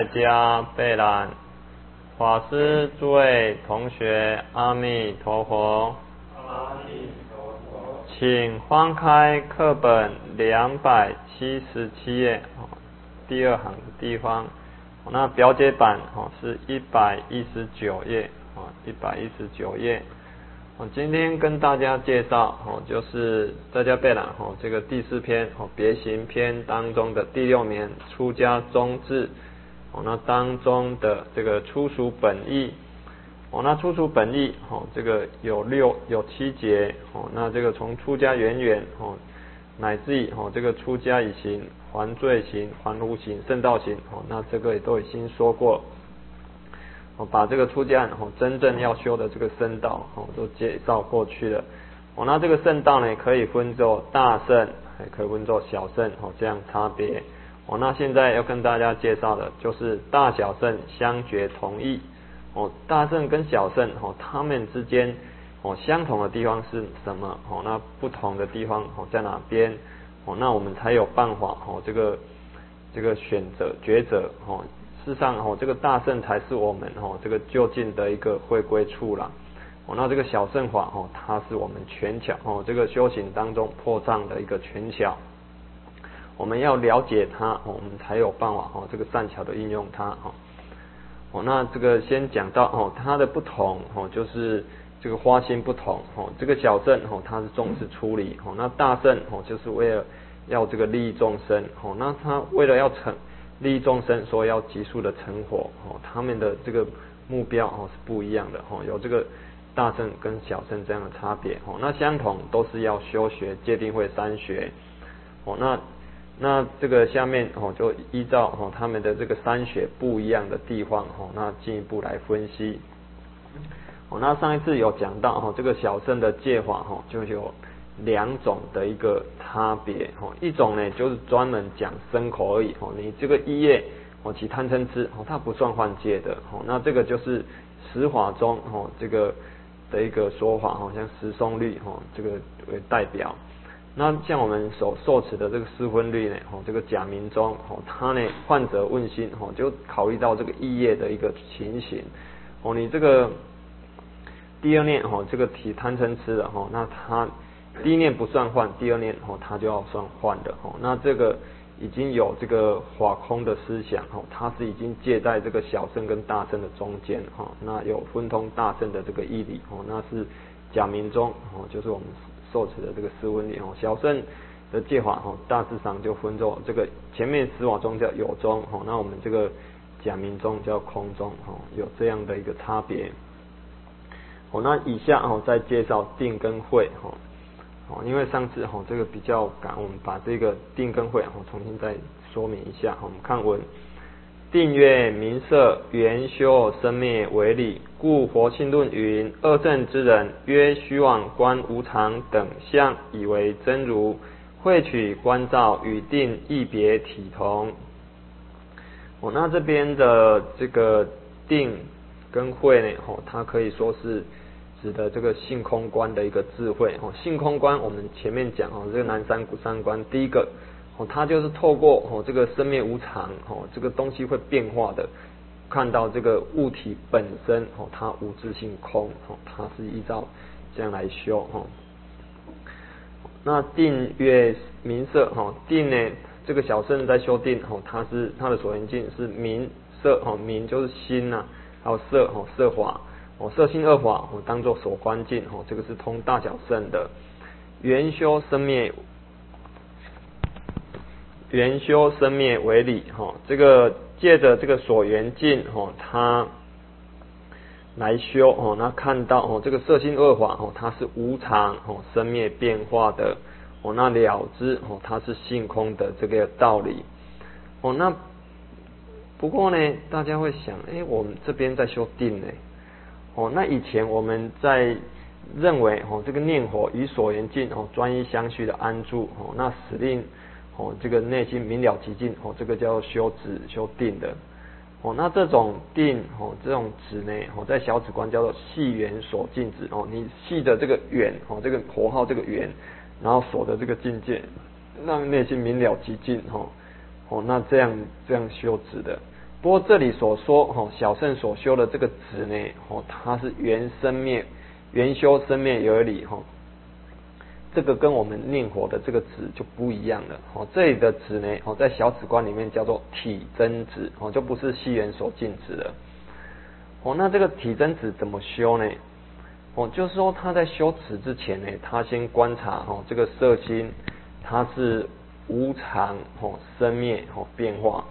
大家贝兰法师诸位同学，阿弥陀佛。 阿弥陀佛。 请翻开课本277页，第二行的地方，那表解版是119页，119页。今天跟大家介绍就是大家贝兰这个第4篇别行篇当中的第6年出家宗志。那当中的这个初属本义，那初属本义这个有7节，那这个从出家缘远乃至于这个出家以行、还罪行、还无行、圣道行，那这个也都已经说过，把这个出家真正要修的这个圣道都介绍过去了。那这个圣道呢，可以分作大圣，也可以分作小圣这样差别。那现在要跟大家介绍的就是大小圣相觉同义。大圣跟小圣他们之间相同的地方是什么？那不同的地方在哪边？那我们才有办法这个选择抉择。事实上这个大圣才是我们这个究竟的一个回归处啦。那这个小圣法它是我们权巧这个修行当中破障的一个权巧。我们要了解它，我们才有办法这个善巧的运用它。那这个先讲到它的不同就是这个花心不同。这个小圣它是重视出离，那大圣就是为了要这个利益众生。那他为了要利益众生，所以要急速的成佛。他们的这个目标是不一样的。有这个大圣跟小圣这样的差别。那相同都是要修学戒定慧3学。那这个下面就依照他们的这个3学不一样的地方那进一步来分析。那上一次有讲到这个小圣的戒法就有2种的一个差别。一种呢就是专门讲身口而已。你这个一业起贪嗔痴它不算犯戒的。那这个就是十法中这个的一个说法像十诵律这个为代表。那像我们所受持的这个四分律呢这个假名中它呢患者问心就考虑到这个意业的一个情形。你这个第二念这个体贪嗔痴的那它第一念不算犯，第二念它就要算犯的。那这个已经有这个法空的思想它是已经介在这个小圣跟大圣的中间那有分通大圣的这个义理那是假名中就是我们受持的这个四分律。小圣的戒法大致上就分作这个前面十法中叫有宗那我们这个假名中叫空宗有这样的一个差别。那以下再介绍定跟慧因为上次这个比较赶，我们把这个定跟慧重新再说明一下。我们看文，定曰名色缘修生灭为理，故佛性论云：二正之人，曰虚妄观无常等相以为真如，慧取观照与定异别体同。那这边的这个定跟慧呢它可以说是指的这个性空观的一个智慧。性空观我们前面讲这个南山三观，第一个它就是透过这个生灭无常这个东西会变化的，看到这个物体本身它无自性空它是依照这样来修。那定曰名色定呢这个小圣在修定它的所缘境是名色名就是心还有色色法色心二法当作所观境这个是通大小圣的。缘修生灭为理这个借着这个所缘境它来修那看到这个色心二法它是无常生灭变化的那了知它是性空的这个道理。那不过呢大家会想我们这边在修定呢那以前我们在认为这个念佛与所缘境专一相续的安住那使令这个内心明了极尽这个叫修止修定的。那这种定这种止呢在小止观叫做系缘所尽止你系的这个缘这个佛号这个缘，然后所的这个境界让内心明了极尽那这样修止的。 不过这里所说小圣所修的这个止呢，它是原修生灭有理这个跟我们念佛的这个止就不一样了这里的止呢在小止观里面叫做体真止就不是西缘所尽止了那这个体真止怎么修呢？就是说他在修止之前呢，他先观察这个色心它是无常生灭变化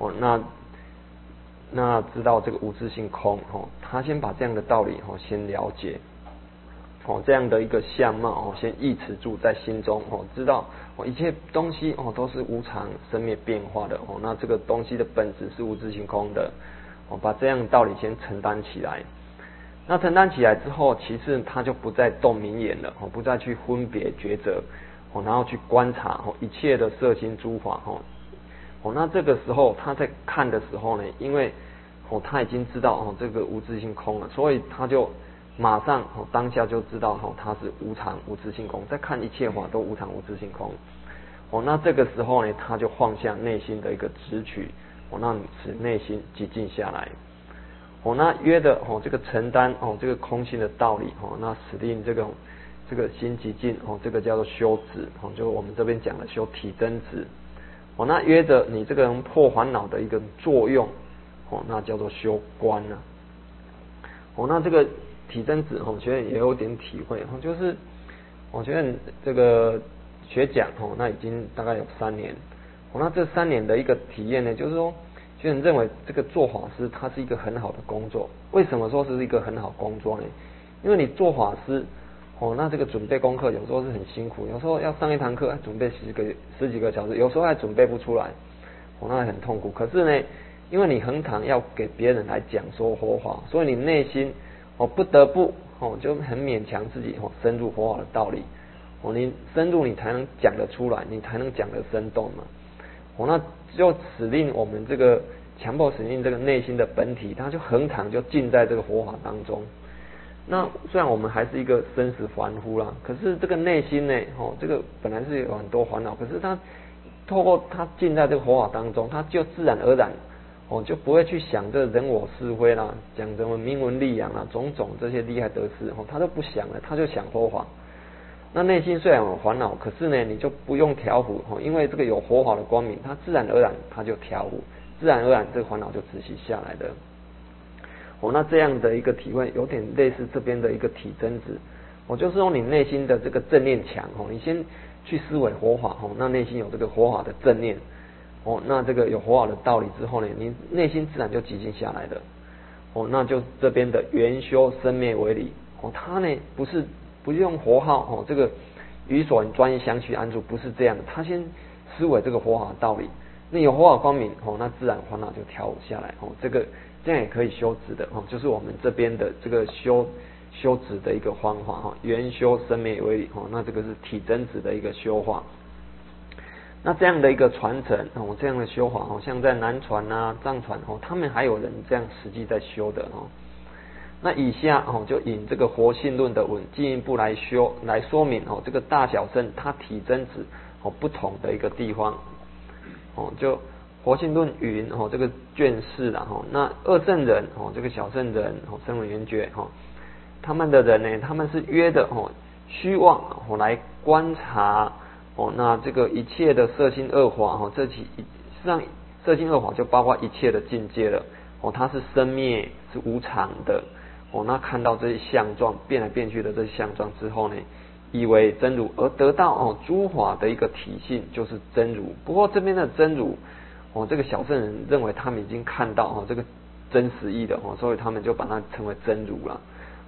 那知道这个无自性空他先把这样的道理先了解这样的一个相貌先忆持住在心中知道一切东西都是无常生灭变化的那这个东西的本质是无自性空的把这样的道理先承担起来。那承担起来之后，其次他就不再动明眼了不再去分别抉择然后去观察一切的色心诸法那这个时候他在看的时候呢，因为他已经知道这个无自性空了，所以他就马上当下就知道它是无常无自性空，在看一切法都无常无自性空那这个时候呢，他就放下内心的一个执取让使内心寂静下来那约的这个承担这个空性的道理那使令这个心寂静这个叫做修止就是我们这边讲的修体真止那约着你这个人破烦恼的一个作用那叫做修观那这个体真止我觉得也有点体会就是我觉得这个学讲那已经大概有3年那这3年的一个体验呢，就是说学人认为这个做法师他是一个很好的工作。为什么说是一个很好工作呢？因为你做法师那这个准备功课有时候是很辛苦，有时候要上一堂课准备十几个小时，有时候还准备不出来那很痛苦。可是呢，因为你恒常要给别人来讲说佛法，所以你内心不得不就很勉强自己深入佛法的道理你深入你才能讲得出来，你才能讲得生动嘛那就使令我们这个强迫使令这个内心的本体，它就恒常就浸在这个佛法当中。那虽然我们还是一个生死凡夫啦，可是这个内心呢这个本来是有很多烦恼，可是它透过它浸在这个佛法当中，它就自然而然就不会去想这人我是非啦，讲什么名闻利养啊，种种这些利害得失他都不想了，他就想佛法。那内心虽然有烦恼，可是呢，你就不用调伏因为这个有佛法的光明，它自然而然它就调伏，自然而然这个烦恼就止息下来的那这样的一个体会，有点类似这边的一个体真止就是用你内心的这个正念强你先去思维佛法那内心有这个佛法的正念那这个有佛法的道理之后呢，你内心自然就寂静下来的那就这边的圆修生灭为理它呢不是用佛号这个于所人专一相续安住，不是这样的。他先思维这个佛法的道理，那有佛法光明那自然烦恼就调下来这样也可以修止的就是我们这边的这个修止的一个方法圆修生灭为理那这个是体真止的一个修法。那这样的一个传承这样的修法像在南传啊、藏传他们还有人这样实际在修的那以下就引这个活性论的文进一步来说明这个大小乘它体真止不同的一个地方就活性论云这个卷4啦那二乘人这个小乘人声闻缘觉他们的人呢，他们是约的虚妄来观察那这个一切的色心恶法实际上色心恶法就包括一切的境界了它是生灭是无常的那看到这些相状变来变去的这些相状之后呢，以为真如，而得到诸法的一个体性就是真如。不过这边的真如这个小圣人认为他们已经看到这个真实义的所以他们就把它称为真如了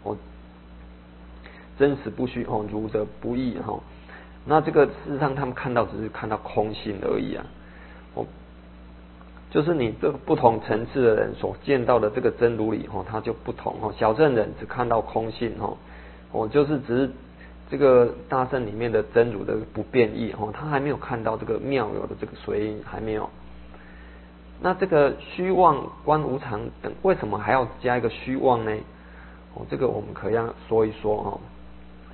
真实不虚如则不异那这个事实上他们看到只是看到空性而已啊就是你这个不同层次的人所见到的这个真如理它就不同小乘人只看到空性就是只是这个大乘里面的真如的不变异他还没有看到这个妙有的这个随因，还没有。那这个虚妄观无常等为什么还要加一个虚妄呢这个我们可以要说一说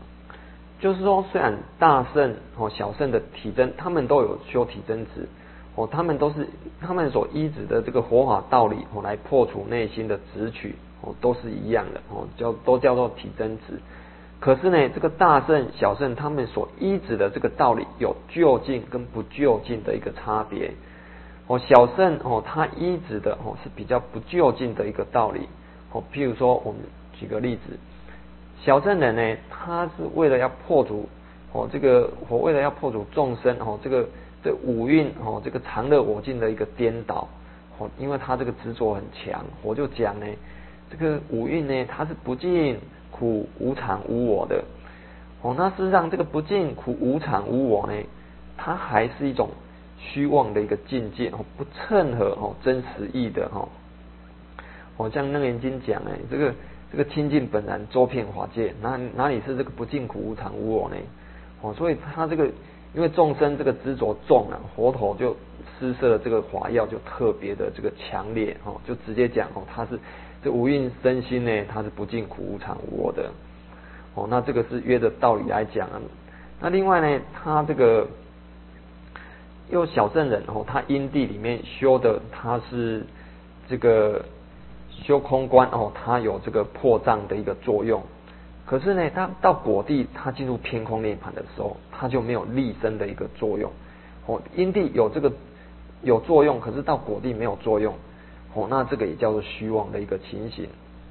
就是说虽然大乘小乘的体真他们都有修体真止他们所依止的这个佛法道理来破除内心的执取都是一样的都叫做体真执。可是呢，这个大乘小乘他们所依止的这个道理有究竟跟不究竟的一个差别。小乘它依止的是比较不究竟的一个道理。譬如说我们举个例子，小乘人呢，他是为了要破除为了要破除众生这五蕴这个常乐我净的一个颠倒因为他这个执着很强，我就讲呢，这个五蕴呢，它是不净、苦、无常、无我的那事实上这个不净、苦、无常、无我呢，它还是一种虚妄的一个境界不称合真实义的像《楞严经》讲呢，这个清净本然周遍法界，哪里是这个不净、苦、无常、无我呢？所以他这个因为众生这个执着重佛陀就施设的这个法要就特别的这个强烈就直接讲它是这五蕴身心呢，它是不净、苦、无常、无我的那这个是约的道理来讲那另外呢，他这个又小乘人他因地里面修的，他是这个修空观它有这个破障的一个作用。可是呢，他到果地，他进入偏空涅槃的时候，他就没有立身的一个作用因地有这个有作用，可是到果地没有作用那这个也叫做虚妄的一个情形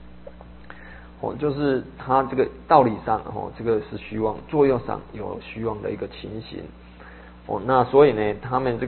就是他这个道理上这个是虚妄，作用上有虚妄的一个情形那所以呢，他们这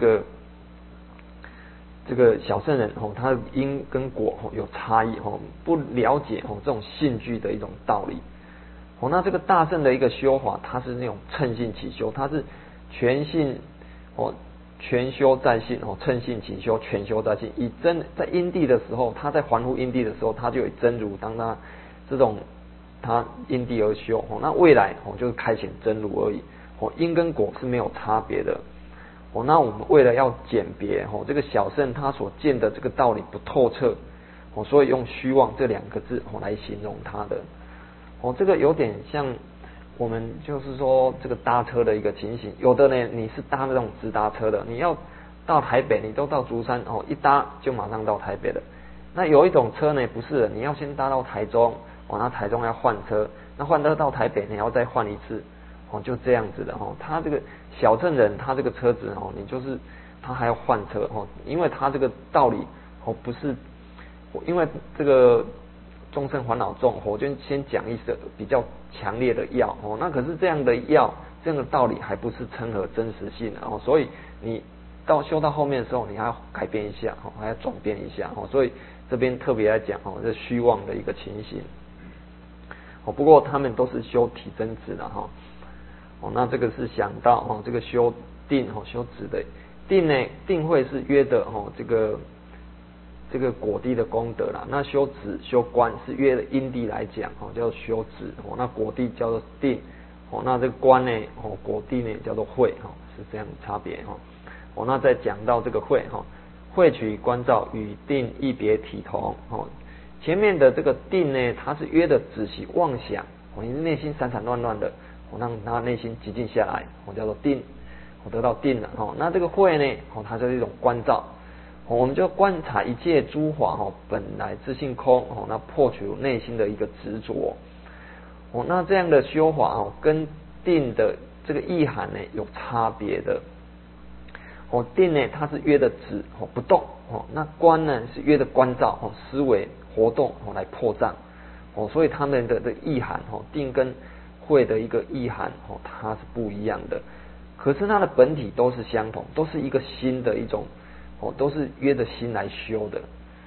个小乘人他的因跟果有差异不了解这种性具的一种道理那这个大乘的一个修法，它是那种乘性起修，它是全性全修在性乘性起修，全修在性。在因地的时候，他在还复因地的时候，他就有真如当他这种他因地而修那未来就是开显真如而已因跟果是没有差别的那我们为了要鉴别这个小乘他所见的这个道理不透彻所以用虚妄这两个字来形容他的这个有点像我们就是说这个搭车的一个情形。有的呢，你是搭那种直达车的，你要到台北，你都到竹山一搭就马上到台北了。那有一种车呢，不是的，你要先搭到台中那台中要换车，那换车到台北你要再换一次就这样子的他这个小乘人，他这个车子你就是他还要换车因为他这个道理不是因为这个众生烦恼重我就先讲一些比较强烈的药那可是这样的药，这样的道理还不是称合真实性所以你修到后面的时候，你还要改变一下还要转变一下所以这边特别来讲这虚妄的一个情形不过他们都是修体真执的那这个是想到这个修定修止的定呢，定慧是约的这个果地的功德啦。那修止修观是约的因地来讲叫做修止那果地叫做定那这个观呢果地呢叫做慧是这样的差别那再讲到这个慧慧取观照与定一别体同前面的这个定呢，它是约的仔细妄想你内心散散乱乱的让他内心寂静下来叫做定得到定了那这个慧呢它就是一种观照我们就观察一切诸法本来自性空那破除内心的一个执着那这样的修法跟定的这个意涵呢有差别的定呢它是约的止不动那观呢是约的观照思维活动来破障所以他们的意涵定跟慧的一个意涵它是不一样的，可是它的本体都是相同，都是一个心的一种都是约着心来修的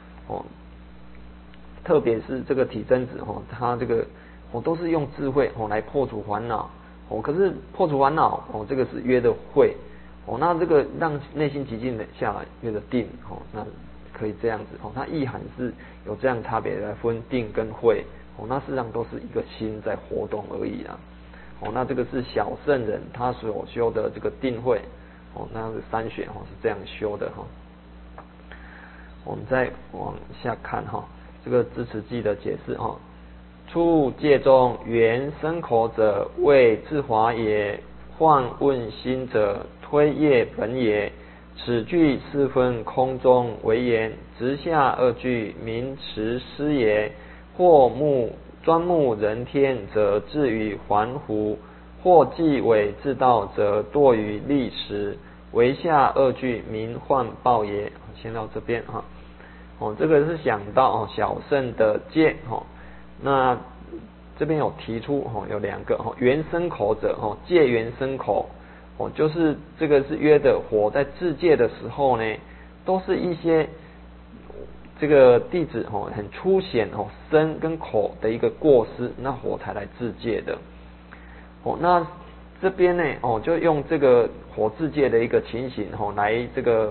特别是这个体真子它这个都是用智慧来破除烦恼可是破除烦恼这个是约的慧那这个让内心寂静的下来约的定那可以这样子它意涵是有这样差别来分定跟慧那事实上都是一个心在活动而已啦那这个是小圣人他所修的这个定慧那是三选是这样修的我们再往下看这个支持记的解释出戒中缘生口者谓自华也，患问心者推业本也， 此句四分空中为言，直下二句名词师也。或专目人天，则至于还乎；或既为自道，则堕于历史。为下二句名幻报也。先到这边哈。这个是想到小圣的戒那这边有提出有两个原生口者戒原生口就是这个是约的火在自戒的时候呢，都是一些这个弟子很粗显身跟口的一个过失，那火才来自戒的那这边呢就用这个火自戒的一个情形来这个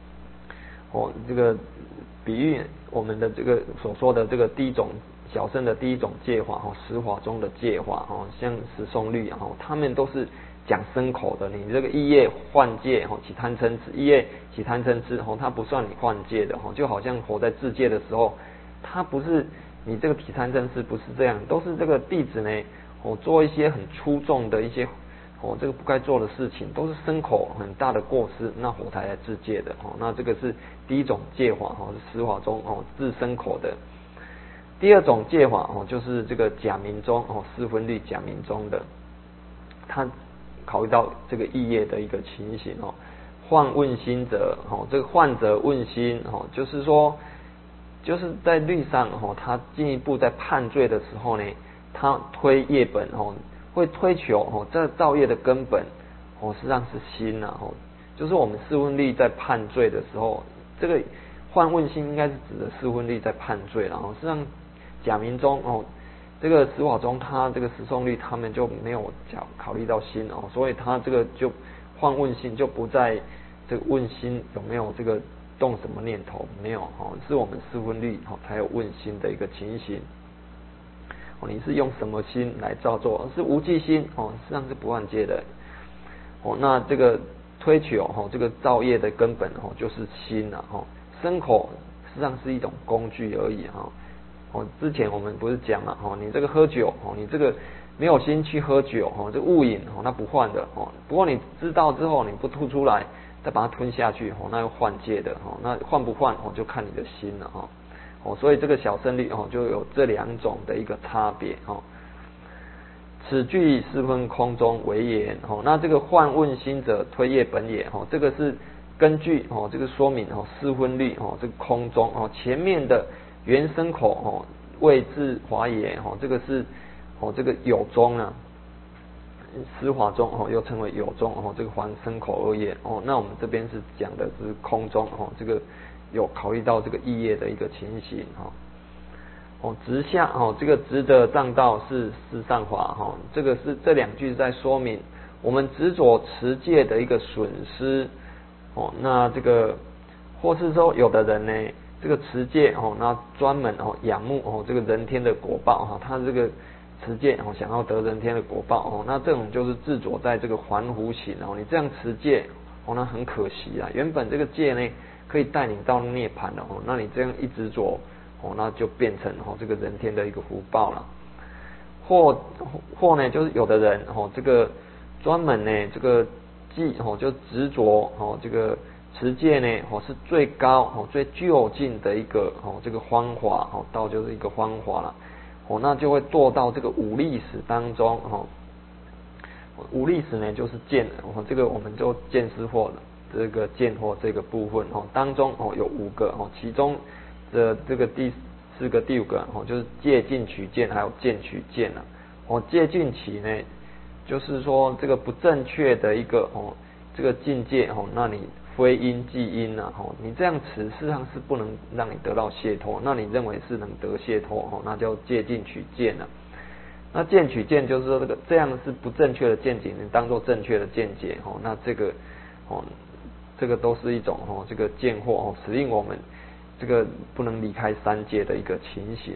比喻我们的这个所说的这个第一种小乘的第一种戒法十法中的戒法像十诵律他们都是讲身口的。你这个一业换戒起贪嗔痴，一业起贪嗔痴它不算你换戒的就好像活在自戒的时候，它不是你这个起贪嗔痴，不是这样，都是这个弟子呢做一些很粗重的一些这个不该做的事情，都是身口很大的过失，那火才来自戒的那这个是第一种戒法是十法中自身口的。第二种戒法就是这个假名中四分律假名中的，他考虑到这个异业的一个情形患问心者这个患者问心就是说就是在律上他进一步在判罪的时候呢，他推业本会推求这造业的根本实际上是心就是我们四分律在判罪的时候，这个患问心应该是指的四分律在判罪了实际上假名中这个十法中他这个十诵律他们就没有考虑到心所以他这个就患问心就不在这个问心有没有这个动什么念头，没有是我们四分律才有问心的一个情形你是用什么心来造作？是无记心实际上是不犯戒的那这个推求这个造业的根本就是心身口实际上是一种工具而已之前我们不是讲了你这个喝酒你这个没有心去喝酒这误饮那不犯的不过你知道之后你不吐出来，再把它吞下去那又犯戒的那犯不犯就看你的心了所以这个小乘律就有这两种的一个差别此句四分空中为言那这个患问心者推业本也这个是根据这个说明四分律这个空中前面的原生口谓自华也这个是这个有中啊，十法中又称为有中这个还生口二业那我们这边是讲的是空中这个有考虑到这个异业的一个情形直下这个直的障道是四善法这个是这两句在说明我们执着持戒的一个损失那这个或是说有的人呢这个持戒那专门仰慕这个人天的果报他这个持戒想要得人天的果报那这种就是执着在这个还福行你这样持戒那很可惜啊，原本这个戒呢可以带你到涅槃的那你这样一执着那就变成这个人天的一个福报了。或呢就是有的人这个专门呢这个就执着这个持戒呢是最高最究竟的一个这个方法道就是一个方法了那就会堕到这个五历史当中五历史呢就是见这个我们就见思惑这个见惑这个部分当中有五个其中的这个第四个第五个就是戒禁取见还有见取见戒禁起呢就是说这个不正确的一个这个境界那你非因即因你这样持事实上是不能让你得到解脱，那你认为是能得解脱那叫戒禁取见了。那见取见就是说这样是不正确的见解，你当作正确的见解那这个都是一种这个见惑使令我们这个不能离开三界的一个情形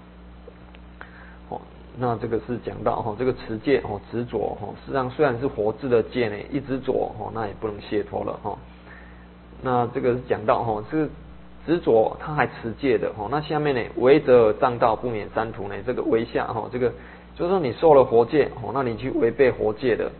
那这个是讲到这个持戒执着实际上虽然是活质的戒呢，一执着那也不能解脱了那这个是讲到这个执着他还持戒的那下面呢违者障道不免三途呢，这个违下这个就是说你受了佛戒那你去违背佛戒的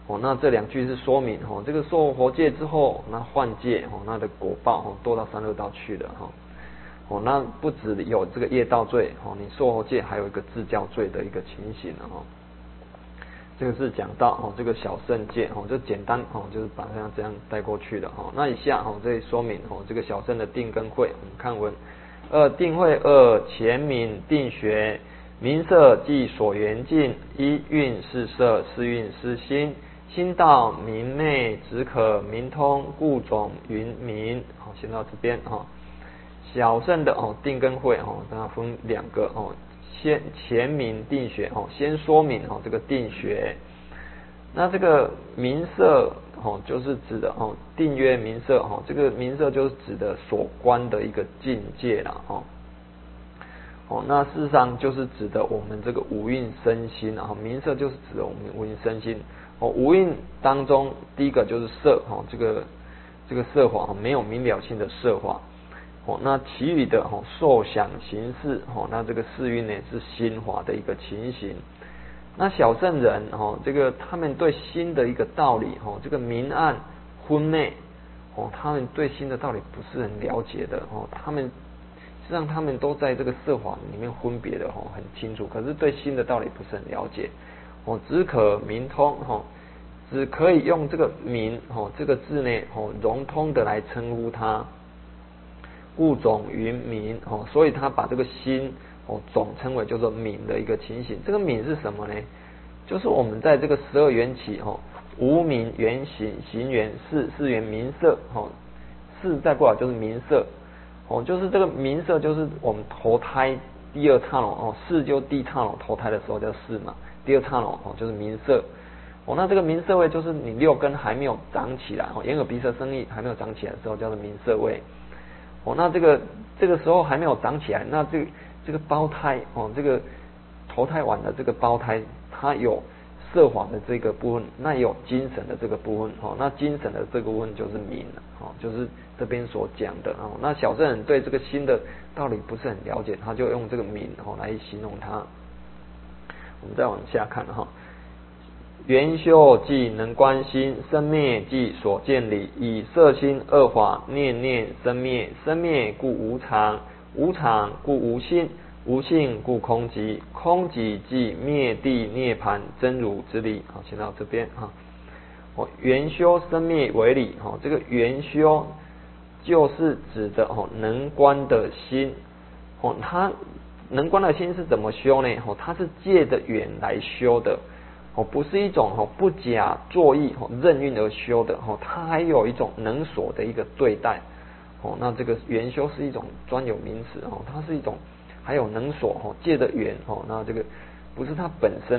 那这两句是说明这个受活戒之后，那换戒那的果报都到三恶道去了那不只有这个业道罪你受活戒还有一个自教罪的一个情形这个是讲到这个小圣戒就简单就是把它这样带过去的那以下这里说明这个小圣的定跟慧。我们看文定慧二前明定学，明色即所缘境，一蕴是色，四蕴是心，心道明昧，只可明通，故种云明。先到这边小圣的定跟慧它分两个先前明定学先说明这个定学。那这个明色就是指的定曰明色这个明色就是指的所观的一个境界啦那事实上就是指的我们这个五蕴身心明色就是指的我们五蕴身心五蕴当中第一个就是色这个色法没有明了性的色法那其余的受想行识那这个四蕴呢是心法的一个情形。那小圣人这个他们对心的一个道理这个明暗昏昧他们对心的道理不是很了解的他们实际上他们都在这个色法里面分别的很清楚，可是对心的道理不是很了解只可明通只可以用这个明这个字呢融通的来称呼它，故种云明所以他把这个心总称为叫做明的一个情形。这个明是什么呢？就是我们在这个12缘起无明缘行，行缘四缘明色四再过来就是明色就是这个明色就是我们投胎第二刹那四就第一刹那投胎的时候叫四嘛，第二刹那就是明色那这个明色位就是你六根还没有长起来眼耳鼻舌身意还没有长起来的时候叫做明色位那这个时候还没有长起来，那这个胞胎这个投胎完的这个胞胎它有色法的这个部分，那也有精神的这个部分那精神的这个部分就是明就是这边所讲的那小圣人对这个心的道理不是很了解，他就用这个明来形容它。我们再往下看圆修即能观心，生灭即所见理，以色心二法念念生灭，生灭故无常，无常故无性，无性故空寂，空寂即灭地涅槃真如之理。先到这边圆修生灭为理这个圆修就是指的能观的心它能观的心是怎么修呢它是借着缘来修的不是一种不假作意任运而修的它还有一种能所的一个对待那这个缘修是一种专有名词它是一种还有能所借着缘那这个不是它本身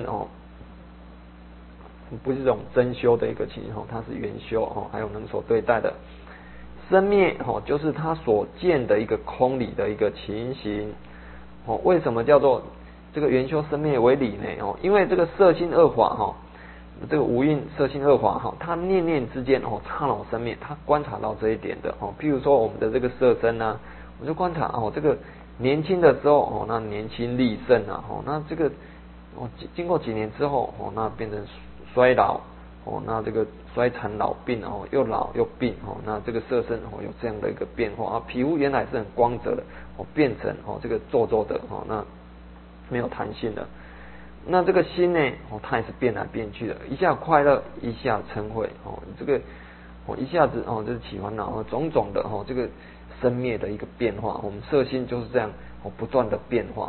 不是这种真修的一个情形它是缘修还有能所对待的。生灭就是它所见的一个空理的一个情形为什么叫做这个圆修生灭为理呢因为这个色心二法这个无蕴色心二法它念念之间刹那生灭，它观察到这一点的譬如说我们的这个色身啊，我就观察这个年轻的时候那年轻力盛那这个经过几年之后那变成衰老那这个衰残老病又老又病那这个色身有这样的一个变化皮肤原来是很光泽的变成这个皱皱的那没有弹性的。那这个心呢它也是变来变去的，一下快乐一下嗔恚这个一下子就是起烦恼种种的这个生灭的一个变化，我们色心就是这样不断的变化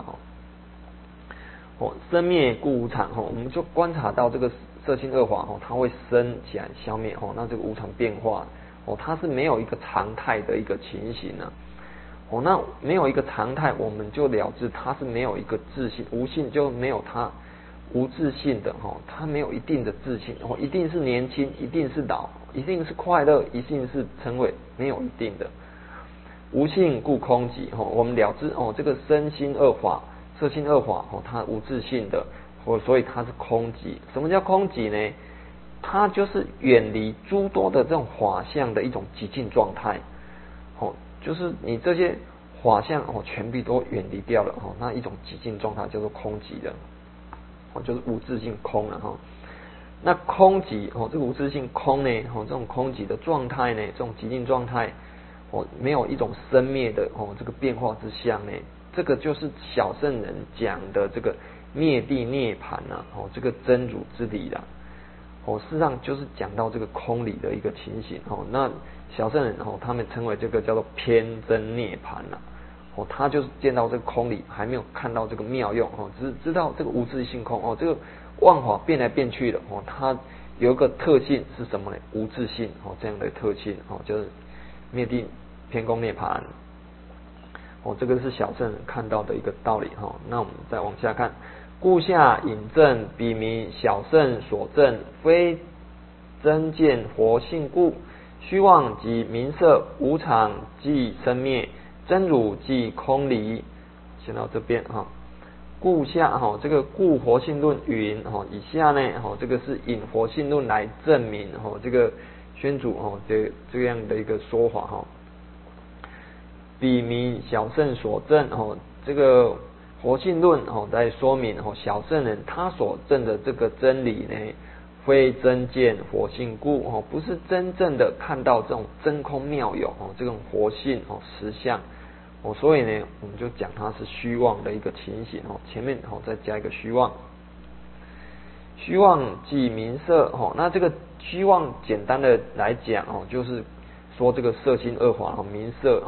生灭故无常我们就观察到这个色心二法它会生起来消灭那这个无常变化它是没有一个常态的一个情形那没有一个常态，我们就了知它是没有一个自性，无性就没有它无自性的它没有一定的自性一定是年轻，一定是老，一定是快乐，一定是嗔恚，没有一定的。无性故空寂我们了知这个身心二法色心二法它无自性的所以它是空寂。什么叫空寂呢？它就是远离诸多的这种法相的一种寂静状态就是你这些法相全部都远离掉了那一种寂静状态叫做空寂的就是无自性空了那空寂这个无自性空呢这种空寂的状态呢，这种寂静状态没有一种生灭的这个变化之相呢，这个就是小圣人讲的这个灭地涅盘这个真如之理啦。事实上就是讲到这个空理的一个情形那小圣人他们称为这个叫做偏真涅盘啦。他就是见到这个空理，还没有看到这个妙用只知道这个无自性空这个万法变来变去的它有一个特性是什么呢？无自性这样的特性就是灭地偏空涅盘这个是小圣人看到的一个道理那我们再往下看，故下引证，彼名小圣所证，非真见活性故。虚妄即名色，无常即生灭，真如即空离。先到这边故下这个故活性论云以下呢这个是引活性论来证明这个宣主这样的一个说法彼名小圣所证这个活性论在说明小圣人他所证的这个真理呢，非真见活性故不是真正的看到这种真空妙有这种活性实相所以呢我们就讲它是虚妄的一个情形前面再加一个虚妄。虚妄即名色那这个虚妄简单的来讲就是说这个色心二法名色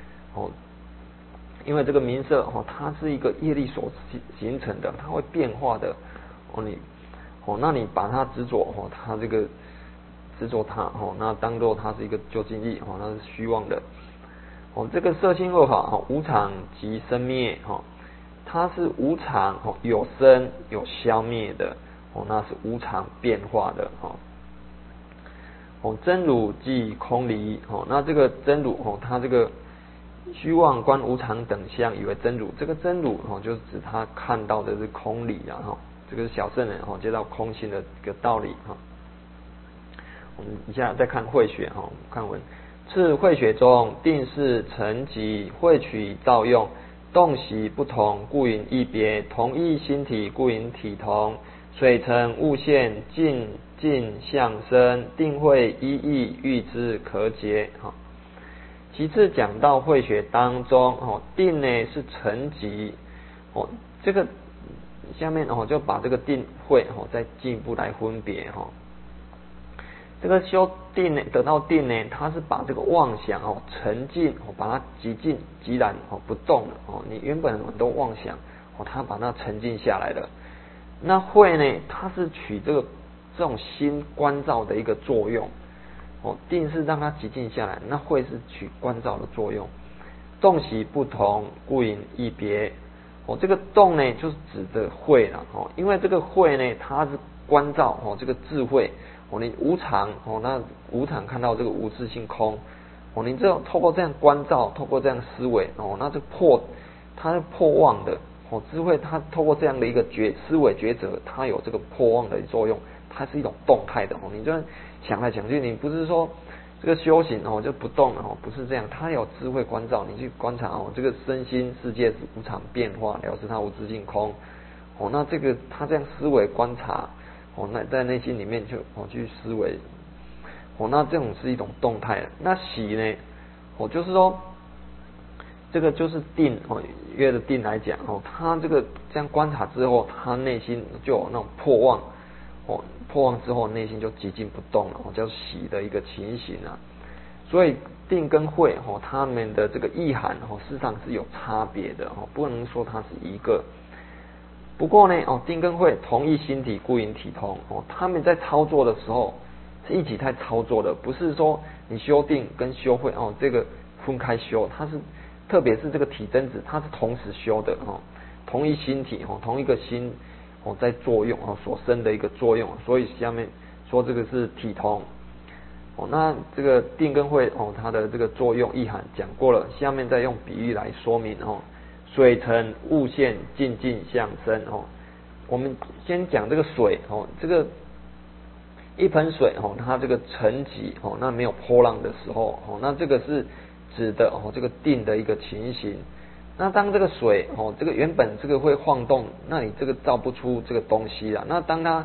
因为这个名色它是一个业力所形成的，它会变化的那你把它执着它这个执着它那当做它是一个究竟义那是虚妄的这个色心二法无常即生灭它是无常有生有消灭的那是无常变化的真如即空离那这个真如它这个虚妄观无常等相以为真如，这个真如就是指他看到的是空理这个是小圣人接到空性的一个道理我们一下再看慧学看文，次慧学中定是成集慧取造用，动习不同故云异别，同一心体故云体同，水成物现尽尽相生，定慧一义欲之可解其次讲到慧学当中定呢是成集这个下面就把这个定慧再进一步来分别这个修定呢得到定呢，它是把这个妄想沉静把它极尽极然不动了你原本很多妄想它把它沉静下来了。那慧呢它是取这种心观照的一个作用定是让它极静下来，那慧是取观照的作用。动习不同故云异别这个动呢就是指的慧了因为这个慧呢它是观照这个智慧你无常那无常看到这个无自性空你这透过这样观照，透过这样思维那这它是破妄的智慧它透过这样的一个思维抉择，它有这个破妄的作用，它是一种动态的你就想来想去，你不是说这个修行就不动了不是这样，它有智慧观照，你去观察这个身心世界是无常变化，了知它无自性空那这个他这样思维观察那在内心里面就去思维那这种是一种动态的。那喜呢就是说这个就是定约的定来讲他这个这样观察之后，他内心就有那种破妄破妄之后内心就极静不动了叫喜的一个情形所以定跟慧他们的这个意涵事实上是有差别的不能说它是一个。不过呢定跟慧同一心体故云体同他们在操作的时候是一起在操作的，不是说你修定跟修慧这个分开修，它是特别是这个体真子它是同时修的同一心体同一个心在作用所生的一个作用，所以下面说这个是体同那这个定跟慧它的这个作用意涵讲过了，下面再用比喻来说明水成物现尽尽相生我们先讲这个水这个一盆水它这个沉积那没有波浪的时候那这个是指的这个定的一个情形。那当这个水这个原本这个会晃动，那你这个造不出这个东西了。那当它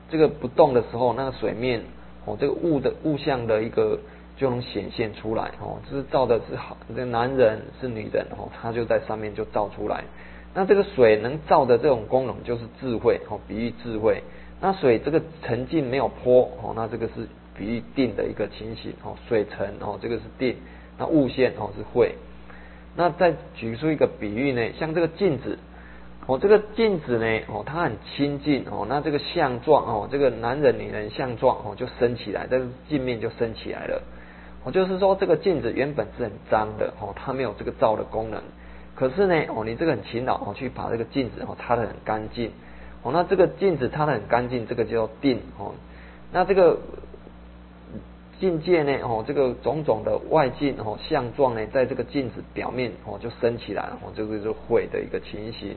这个不动的时候，那个水面这个物象的一个就能显现出来就是照的是好，这个男人是女人他就在上面就照出来。那这个水能照的这种功能就是智慧比喻智慧。那水这个沉静没有波那这个是比喻定的一个情形水沉这个是定，那物现是慧。那再举出一个比喻呢，像这个镜子这个镜子呢它很清净那这个相状这个男人女人相状就升起来，这个镜面就升起来了就是说这个镜子原本是很脏的它没有这个照的功能，可是呢你这个很勤劳去把这个镜子擦得很干净那这个镜子擦得很干净，这个叫定那这个境界呢这个种种的外境相状呢，在这个镜子表面就升起来这个就是慧的一个情形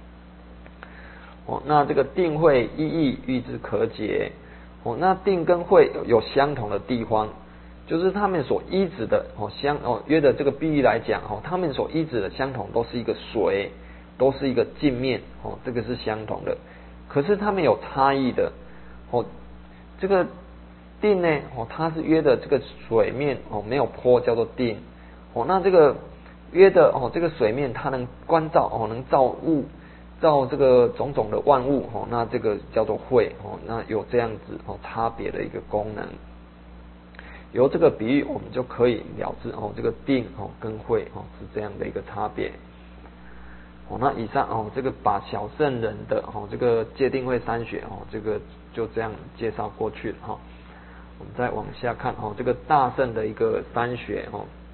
那这个定慧一义喻之可解那定跟慧有相同的地方，就是他们所依止的约的这个比喻来讲他们所依止的相同，都是一个水，都是一个镜面这个是相同的。可是他们有差异的这个定呢它是约的这个水面没有波叫做定那这个约的这个水面它能观照能照物，照这个种种的万物那这个叫做慧那有这样子差别的一个功能。由这个比喻我们就可以了知这个定跟慧是这样的一个差别那以上这个把小圣人的这个戒定慧三学这个就这样介绍过去了我们再往下看这个大圣的一个三学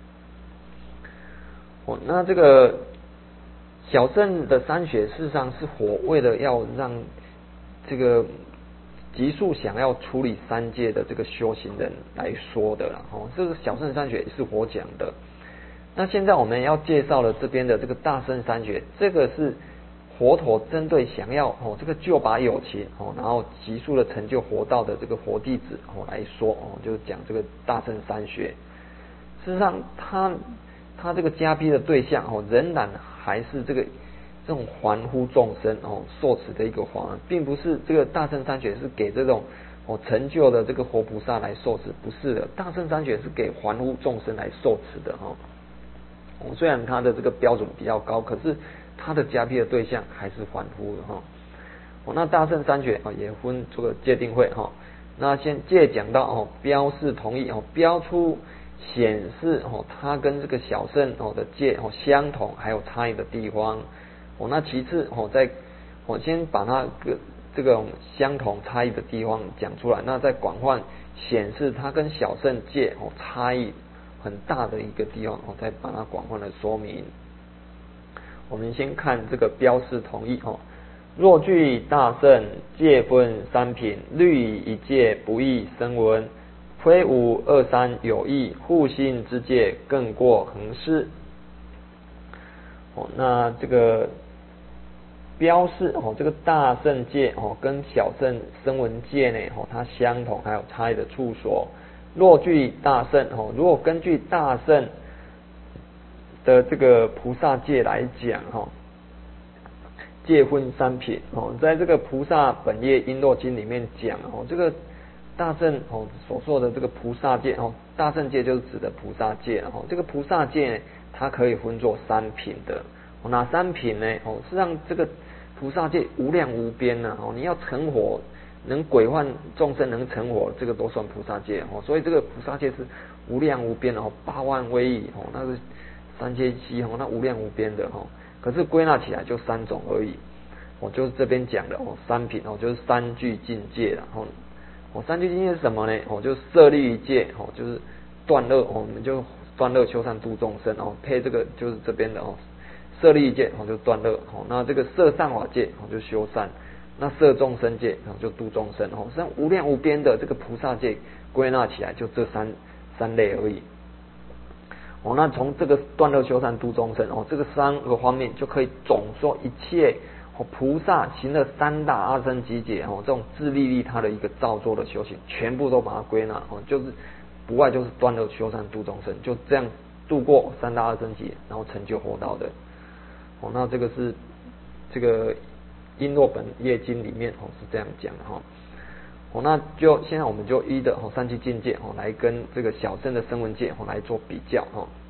那这个小圣的三学事实上是为了要让这个急速想要处理三界的这个修行人来说的啦这个小圣三学是佛讲的。那现在我们要介绍的这边的这个大圣三学，这个是佛陀针对想要这个救拔有情然后急速的成就佛道的这个佛弟子来说就是讲这个大圣三学。事实上他这个加披的对象仍然还是这种还乎众生受持的一个还，并不是这个大圣三学是给这种成就的这个活菩萨来受持，不是的，大圣三学是给还乎众生来受持的虽然他的这个标准比较高，可是他的加披的对象还是还乎的那大圣三学也分这个戒定慧那先借讲到标示同义标出显示它跟这个小圣的戒相同还有差异的地方那其次再先把它这个相同差异的地方讲出来，那再广泛显示它跟小圣戒差异很大的一个地方再把它广泛的说明。我们先看这个标示同义若据大圣戒分三品，律以一戒不异声闻，非无二三有异，互信之戒更过恒施那这个标示这个大圣戒跟小圣声闻戒呢它相同还有差异的处所。若据大圣如果根据大圣的这个菩萨戒来讲戒分三品在这个菩萨本业璎珞经里面讲这个大圣所说的这个菩萨戒大圣戒就是指的菩萨戒这个菩萨戒呢它可以分作三品的哪三品呢事实上这个菩萨戒无量无边你要成佛能鬼幻众生能成佛，这个都算菩萨戒所以这个菩萨戒是无量无边8万威仪那是三阶七那无量无边的可是归纳起来就三种而已就是这边讲的三品就是三具境界了三具境界是什么呢就是设立一戒就是断乐我们就断乐修善度众生配这个就是这边的设立一戒就断乐那这个摄善法戒就修善，那摄众生戒就度众生实际上无量无边的这个菩萨戒归纳起来就这三类而已那从这个断乐修善度众生这个三个方面就可以总说一切菩萨行了三大阿僧祇劫这种自利利他的一个造作的修行，全部都把它归纳就是不外就是断乐修善度众生，就这样度过三大阿僧祇，然后成就佛道的那这个是这个璎珞本业经里面是这样讲那就现在我们就依的三七境界来跟这个小乘的声闻界来做比较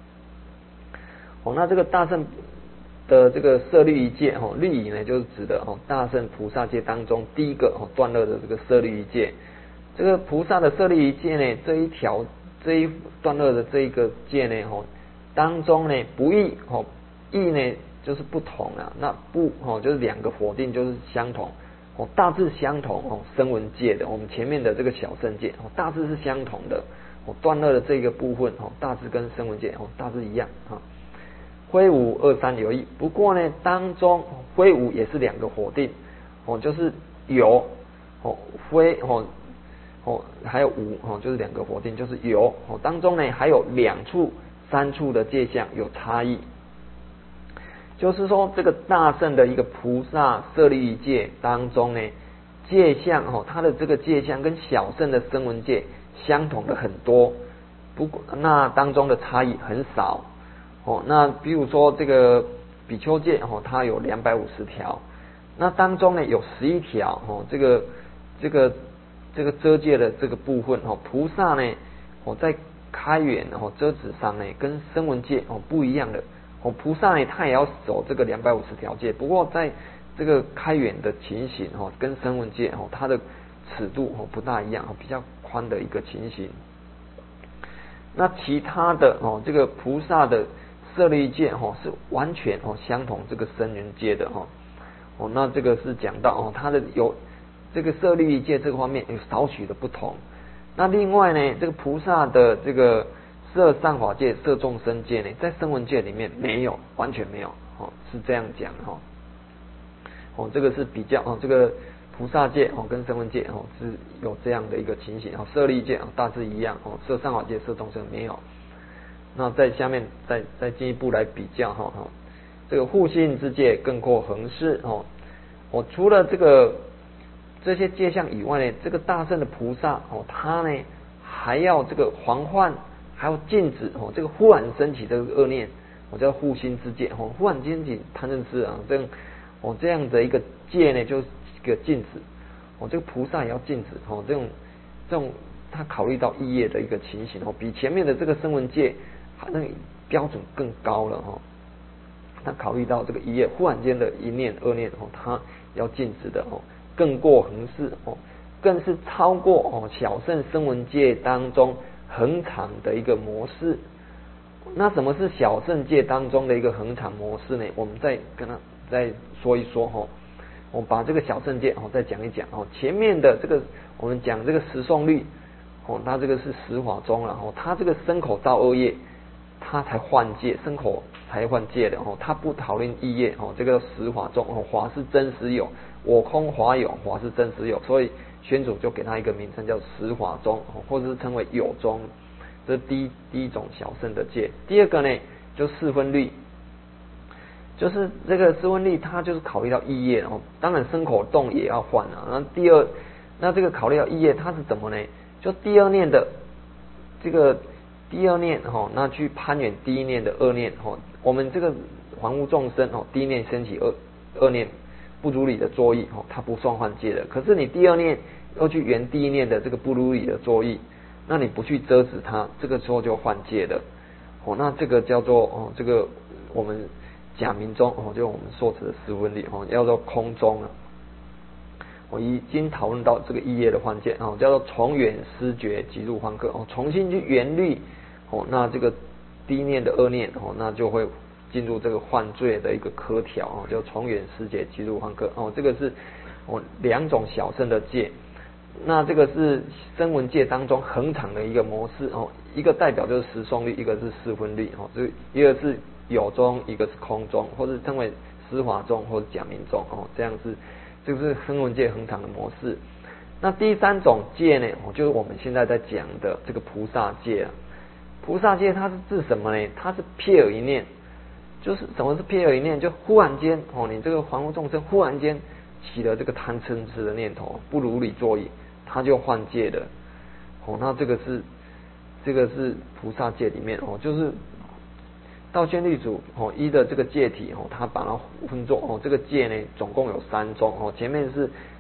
那这个大乘的这个舍利一界律仪呢，就是指的大乘菩萨界当中第一个断乐的这个舍利一界。这个菩萨的舍利一界呢，这一断乐的这一个界呢当中呢不异异呢就是不同啊，那不就是两个否定就是相同大致相同声闻界的我们前面的这个小乘界大致是相同的断乐的这个部分大致跟声闻界大致一样非无二三有异。不过呢当中非无也是两个否定就是有非还有无就是两个否定就是有当中呢还有两处三处的界相有差异。就是说这个大乘的一个菩萨舍利界当中呢，界相它的这个界相跟小乘的声闻界相同的很多，不过那当中的差异很少那比如说这个比丘戒它有250条，那当中呢有11条这个遮戒的这个部分菩萨呢在开圆遮止上呢跟声闻戒不一样的菩萨呢他也要守这个250条戒，不过在这个开圆的情形跟声闻戒它的尺度不大一样比较宽的一个情形。那其他的这个菩萨的舍利戒是完全相同这个声闻戒的那这个是讲到它的有这个舍利戒这个方面有少许的不同。那另外呢这个菩萨的这个摄善法界、摄众生界呢，在声闻界里面没有，完全没有是这样讲这个是比较这个菩萨界跟声闻界是有这样的一个情形舍利界大致一样摄善法界、摄众生没有。那在下面再进一步来比较这个互信之界更阔恒视除了这些界相以外呢，这个大乘的菩萨他呢还要这个防患，还要禁止这个忽然升起这个恶念叫互心之界忽然间起贪嗔痴这样的一个戒呢，就是一个禁止这个菩萨也要禁止这种他考虑到意业的一个情形比前面的这个声闻戒那个标准更高了他考虑到这个一业忽然间的一念恶念他要禁止的更过恒视更是超过小乘声闻戒当中恒常的一个模式。那什么是小乘戒当中的一个恒常模式呢？我们再跟他再说一说我把这个小乘戒再讲一讲前面的这个我们讲这个十诵律它这个是十法中了它这个身口造恶业它才换戒，身口才换戒的它不讨论意业这个十法中法是真实有，我空法有，法是真实有，所以宣主就给它一个名称叫十法中或者是称为有中。这是第一种小乘的戒。第二个呢就四分律，就是这个四分律它就是考虑到意业当然身口动也要换那这个考虑到意业它是怎么呢？就第二念的这个第二念那去攀缘第一念的恶念我们这个凡夫众生第一念升起恶念不如理的作意它不算换戒的。可是你第二念又去缘第一念的这个不如理的作意，那你不去遮止它，这个时候就换戒的那这个叫做这个我们假名中就我们说指的四分律叫做空中我已经讨论到这个意业的换戒叫做从缘失觉即入换客重新去缘虑那这个第一念的恶念那就会进入这个犯罪的一个科条叫从缘失觉即入换客这个是两种小乘的戒。那这个是声闻戒当中恒常的一个模式一个代表就是十诵律，一个是四分律这一个是有中，一个是空中，或者称为十法中或者假名中这样是这个是声闻戒恒常的模式。那第三种戒呢就是我们现在在讲的这个菩萨戒菩萨戒它是指什么呢？它是瞥耳一念。就是什么是瞥耳一念？就忽然间你这个凡夫众生忽然间起了这个贪嗔痴的念头，不如理作意，他就换戒的那这个是菩萨戒里面就是道宣律主依的这个戒体他把它分作这个戒呢总共有3种前面是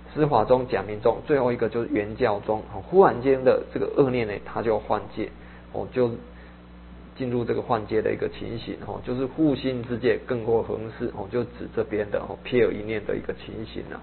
司法中、假名中，最后一个就是原教中。忽然间的这个恶念呢，他就换戒，就进入这个换戒的一个情形，就是护心之戒更过恒视，就指这边的瞥耳一念的一个情形了。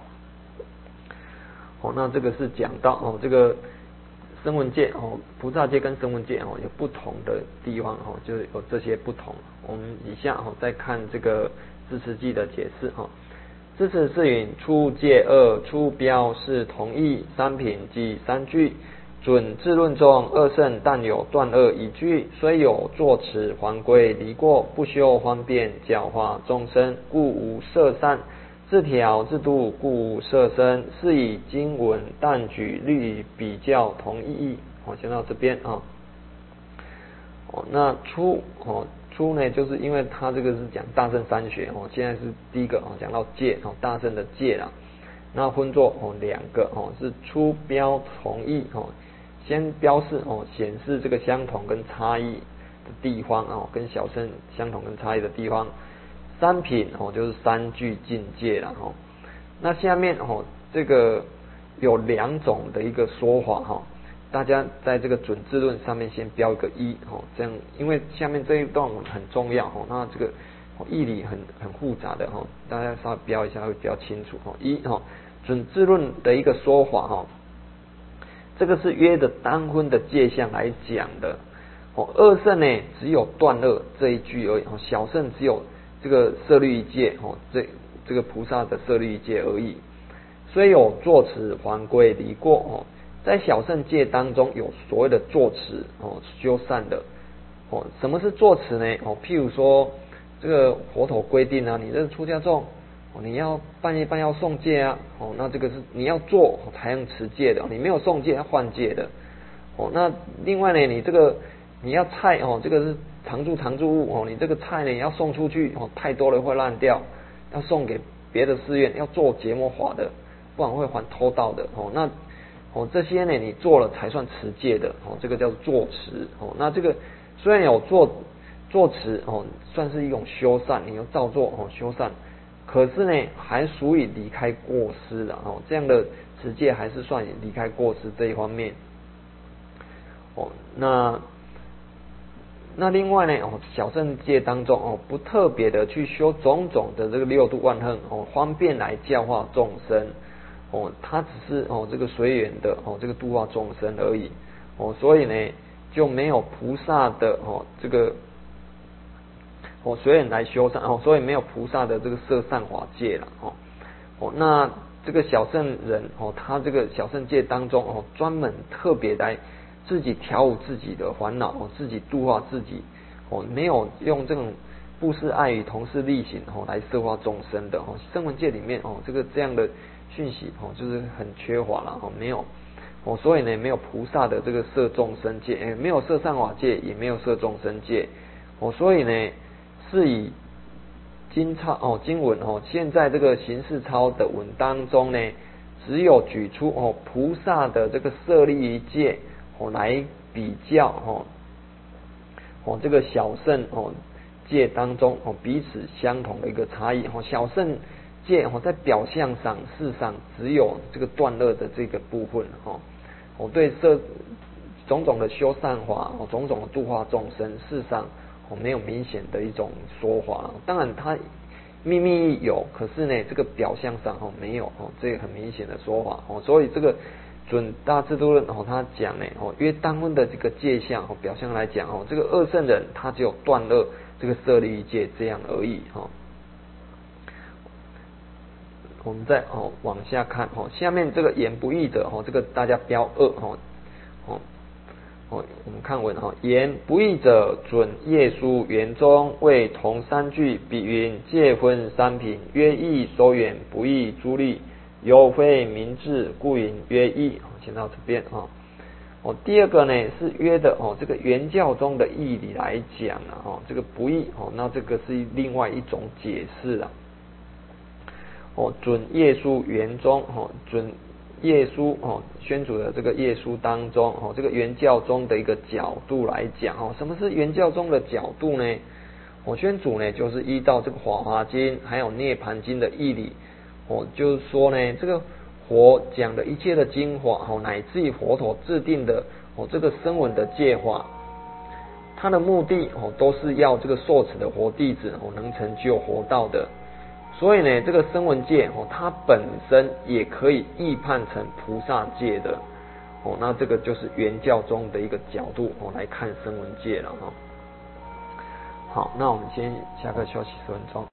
那这个是讲到这个声闻戒菩萨戒跟声闻戒有不同的地方就是有这些不同。我们以下再看这个字词记的解释字词是云：初戒二，初标是同义，三品即三句。准智论中，二圣但有断恶一句，虽有作持还归离过，不修方便教化众生，故无摄善。自调自度，故无摄身。是以经文但举律比较同意义。先到这边那初呢，就是因为它这个是讲大乘三学现在是第一个讲到戒大乘的戒啦。那分作两个是初标同义先标示显示这个相同跟差异的地方跟小乘相同跟差异的地方。三品就是三句境界啦那下面这个有两种的一个说法大家在这个准智论上面先标一个一这样，因为下面这一段很重要那这个义理很复杂的大家稍微标一下会比较清楚一准智论的一个说法这个是约的当婚的戒相来讲的二圣呢只有断恶这一句而已小圣只有这个摄律一戒这个菩萨的摄律一戒而已。虽有作持还归离过在小圣戒当中有所谓的作持修善的什么是作持呢譬如说这个佛陀规定你这个出家众你要半夜半要诵戒啊那这个是你要做才能持戒的，你没有诵戒要换戒的那另外呢，你这个你要菜这个是常住物你这个菜呢要送出去太多了会烂掉，要送给别的寺院，要做结魔法的，不然会还偷盗的那这些呢你做了才算持戒的这个叫做作持那这个虽然有作持算是一种修善，你要照做修善，可是呢还属于离开过失的这样的持戒还是算离开过失这一方面那另外呢小乘戒当中不特别的去修种种的这个六度万行方便来教化众生它只是这个随缘的这个度化众生而已所以呢就没有菩萨的这个随缘来修善所以没有菩萨的这个摄善法戒了那这个小乘人他这个小乘戒当中专门特别来自己调伏自己的烦恼自己度化自己没有用这种布施爱语同事力行来摄化众生的声闻戒里面这样的讯息就是很缺乏了没有所以呢没有菩萨的这个摄众生戒没有摄善法戒，也没有摄众生戒所以呢是以经文现在这个行事抄的文当中呢只有举出菩萨的这个摄律一戒来比较这个小乘戒当中彼此相同的一个差异小乘戒在表象上事实上只有这个断恶的这个部分对种种的修善法种种的度化众生事实上没有明显的一种说法当然它秘密有，可是呢这个表象上没有这个很明显的说法所以这个准大智度论他讲呢约当分的这个戒相表象来讲这个二圣人他只有断恶这个摄律一戒这样而已我们再往下看下面这个言不义者这个大家标二我们看文言不义者准业书圆中为同三句，比云戒分三品，约义所远不义诸律，犹非明智，故云约义。先到这边第二个呢是约的这个原教中的义理来讲这个不义那这个是另外一种解释了准业书圆中准业书宣主的这个业书当中这个原教中的一个角度来讲什么是原教中的角度呢宣主呢就是依照这个华华经还有涅盘经的义理就是说呢这个佛讲的一切的精华乃至于佛陀制定的这个声闻的戒法，它的目的都是要这个受持的佛弟子能成就佛道的。所以呢，这个声闻戒它本身也可以预判成菩萨戒的那这个就是原教中的一个角度来看声闻戒了好，那我们先下课休息10分钟。